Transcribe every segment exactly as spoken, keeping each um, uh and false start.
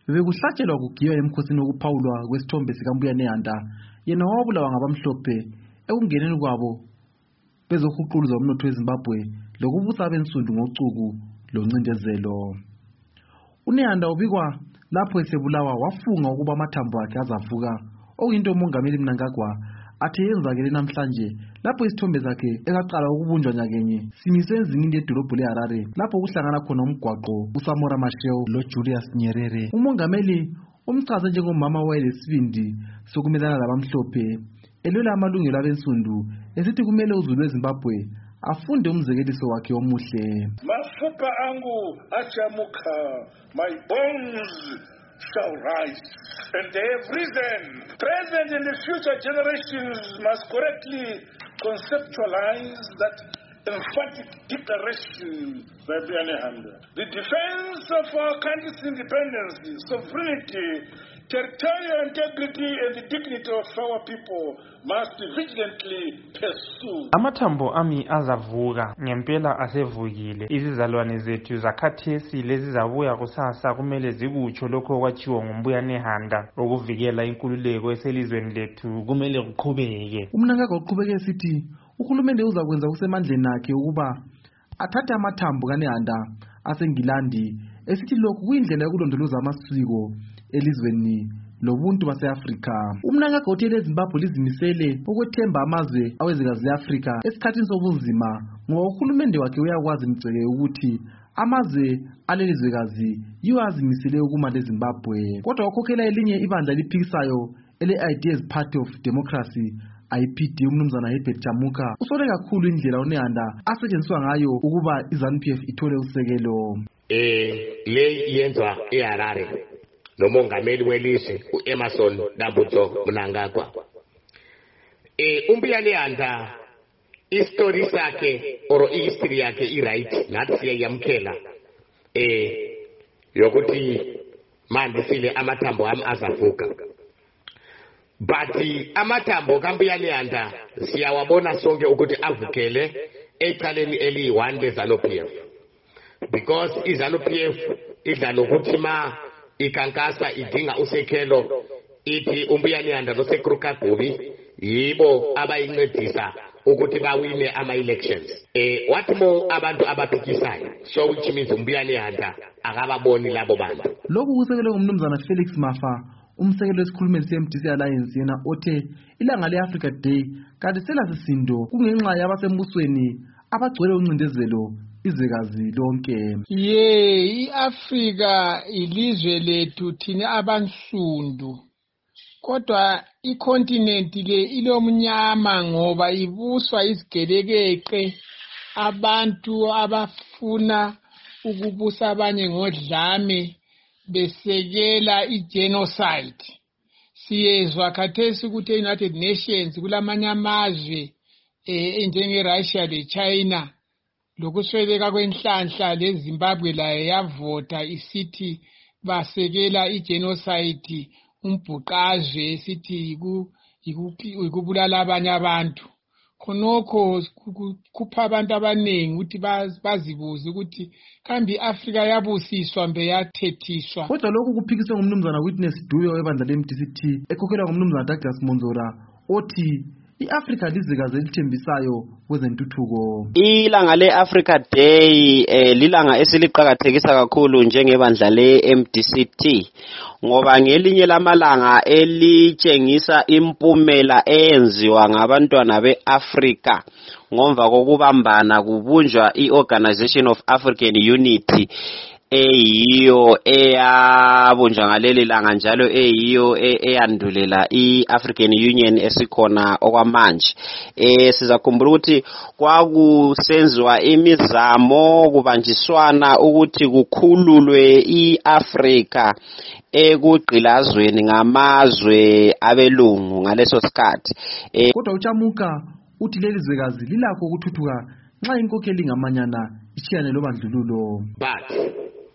bekuhlatshelwa kugiywa emkhosini wokuphawulwa kwesithombe sikaMbuya Nehanda yena wabulawa ngabamhlophe ekungeneni kwabo bezohuquluza umnotho weZimbabwe lokubusa abensundu ngocuku loncindezelo. uNehanda ubikwa lapho esebulawa wafunga ukuba amathambo akhe azavuka, okuyinto uMongameli Mnangagwa athe yenzakele namhlanje lapho isithombe sakhe ekaqala ukubunjwa nyakenye simiswe ezingeni ledolobho leHarare lapho kuhlangana khona umgwaqo uSamora Machel loJulius Nyerere. uMongameli umchaze njengomama wayelesibindi sokumelana labamhlophe, elwela amalungelo abensundu, esithi kumele uzulu weZimbabwe afunde umzekeliso wakhe omuhle. Mafupa angu achamuka, my bones shall rise, and they have risen. Present and the future generations must correctly conceptualize that emphatic declaration by Mbuya Nehanda. The defense of our country's independence, sovereignty, territorial integrity and the dignity of our people must be vigilantly pursued. Amathambo ami azavuka, ngempela asevukile. Izizalwane zethu zakhathesi lezizabuya kusasa kumele zikutsho lokho okwatshiwo nguMbuya Nehanda ukuvikela inkululeko eselizweni lethu kumele kuqhubeke. uMnangagwa uqhubeke esithi uhulumende uzakwenza kusemandleni akhe ukuba athathe amathambo kaNehanda aseNgilandi, esithi lokhu kuyindlela yokulondoloza amasiko elizweni lobuntu base-Afrika. uMnangagwa uthi leZimbabwe lizimisele ukwethemba amazwe awezikazi le-Afrika esikhathini sobunzima, ngoba uhulumende wakhe uyakwazi mgceke ukuthi amazwe alelizwekazi yiwo azimisele ukuma leZimbabwe. Kodwa wakhokhela elinye ibandla liphikisayo ele-Ideas Party of Democracy I P D umnumzana Herbert Chamuka usole kakhulu indlela uNehanda asetshenziswa ngayo ukuba iZANU P F ithole usekelo. Eh le yenzwa eHarare nomongameli welizwe uEmmerson Dambudzo Mnangagwa. Eh uMbuya Nehanda istory sakhe or history yakhe iright nathi siyayamkela eh yokuthi manje sile amathambo ami azavuka. But amathambo kaMbuya Nehanda siyawabona sonke ukuthi avukele ecaleni eliyi-one leZANU P F, because iZANU P F idla lokuthi ma ikankasa idinga usekelo ithi uMbuya Nehanda noSekrukagubi yibo abayincedisa ukuthi bawine ama-elections. Eh wathi mo abantu abaphikisayo, so which means uMbuya Nehanda akababoni labo bantu. Lokhu kusekelwe ngumnumzana Felix Mafa, umsekelo wesikhulumeli se-M D C Alliance, yena othe ilanga le-Africa Day kanti selasisindo kungenxa yabasembusweni abagcwele uncindezelo izwekazi lonke. Ye iAfrika ilizwe lethu thina abansundu, kodwa icontinent le ilomnyama ngoba ibuswa izigelekeke abantu abafuna ukubusa abanye ngodlame besekela igenocide. Siyezwa khathesi ukuthi e-United Nations kulamanye amazwe enjengeRussia leChina lokusweleka kwenhlanhla leZimbabwe layo yavota isithi basekela igenocide, umbhuqazwe esithi yikubulala abanye abantu. Khonokho kupha abantu abaningi ukuthi bazibuze ukuthi kambe iAfrika yabusiswa mbe yathethiswa. Kodwa lokhu kuphikiswe ngumnumzana Witness Duyo webandla le-M D C T ekhokhelwa ngumnumzana Douglas Monzora othi iAfrika lizwekazi elithembisayo kwezentuthuko. Ilanga le-Africa Day eh, lilanga esiliqakathekisa kakhulu njengebandla le-M D C T ngoba ngelinye lamalanga elitshengisa impumela eyenziwa ngabantwana beAfrika ngomva kokubambana kubunjwa i-Organization of African Unity eyiyo eyabunjwa ngaleli langa njalo eyiyo eyandulela i-African Union esikhona okwamanje. Eh sizakhumbula ukuthi kwakusenziwa imizamo kubanjiswana ukuthi kukhululwe iAfrika ekugqilazweni ngamazwe abelungu ngaleso sikhathi. Eh kodwa uChamuka uthi leli zwekazi lilakho ukuthuthuka nxa inkokheli ngamanyana ishiyane lobandlululo. But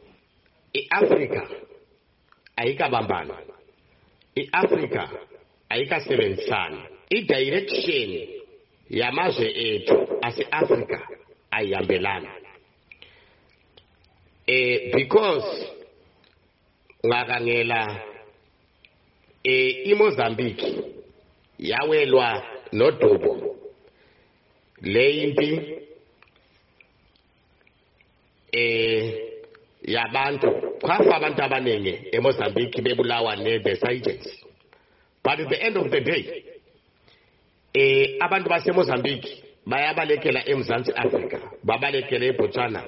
iAfrika ayikabambana, iAfrika ayikasebenzisana, i-direction yamazwe ethu ase-Afrika ayihambelana. Eh because ngakangela eh iMozambique yawelwa nodubo leyimpi eh yabantu kwafa abantu abaningi eMozambique bebulawa ne-the insurgents. But at the end of the day eh abantu baseMozambique bayabalekela eMzansi Africa, babalekela eBotswana,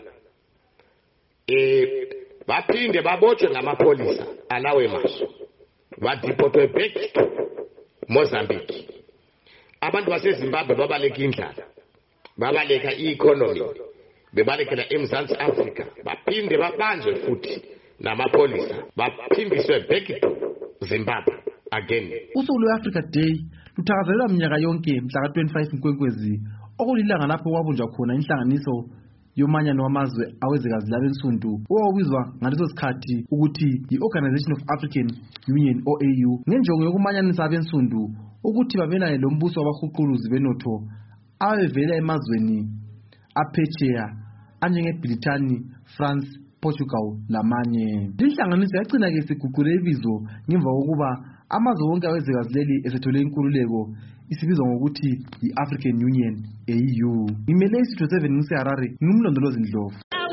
eh baphinde babotshwe ngamapolisa alawe maso, badipotwe back to Mozambique. Abantu baseZimbabwe babaleka indlala, babaleka i-economy, bebalekela eMzansi Africa, baphinde babanjwe futhi namapolisa, baphindiswe back to Zimbabwe again. Usuku lwe-Africa Day luthakazelelwa minyaka yonke mhla twenty-five Nkwezi, okulilanga lapho kwabunjwa khona inhlanganiso yomanyano wamazwe awezekazi labensundu owawubizwa ngaleso sikhathi ukuthi yi-Organization of African Union, O A U, ngenjongo yokumanyanisa abensundu ukuthi babelane lombuso wabahuquluzi benotho abavela emazweni aphetsheya anjengeBrithani, France, Portugal lamanye. Inhlanganiso yagcina ke siguqule ibizo ngemva kokuba amazwe wonke awezekazi leli esethole inkululeko isibizwa ngokuthi yi-African Union, A U. Ngimele isitho seven ngiseHarare, ngimlondolozi Ndlovu.